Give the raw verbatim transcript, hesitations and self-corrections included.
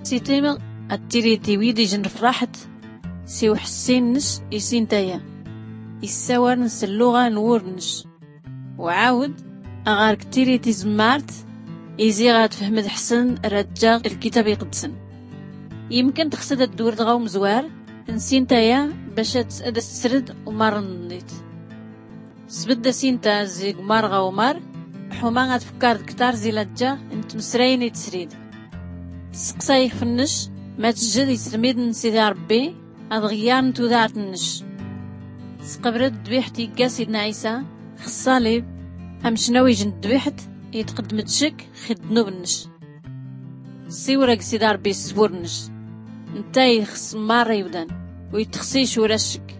سيتيما التريتي ويدي جن فرحت سيو حسين نش يسين تايا يساور نس اللغة نورنش وعاود أغارك تريتي زمارت إيزي غاد فهمت حسن رجاق الكتاب يقدسن يمكن تخسد الدور دغاو مزوار نسين تايا باش تسأد السرد ومار نيت سبدا سينتا زي مارغا ومار حوما غاد فكار كتار زي لجا انت مسرين تسريد سقساي فنش ما تجد يسرميد نسيدي ربي أضغيار نتو ذات النش سقبرت دبيحت يقا سيدنا عيسى خصالي همشناوي جند دبيحت يتقدم تشك خدنو بالنش سيورك سيدي ربي سبورنش انتاي خص مارا يودان ويتخسيش ورشك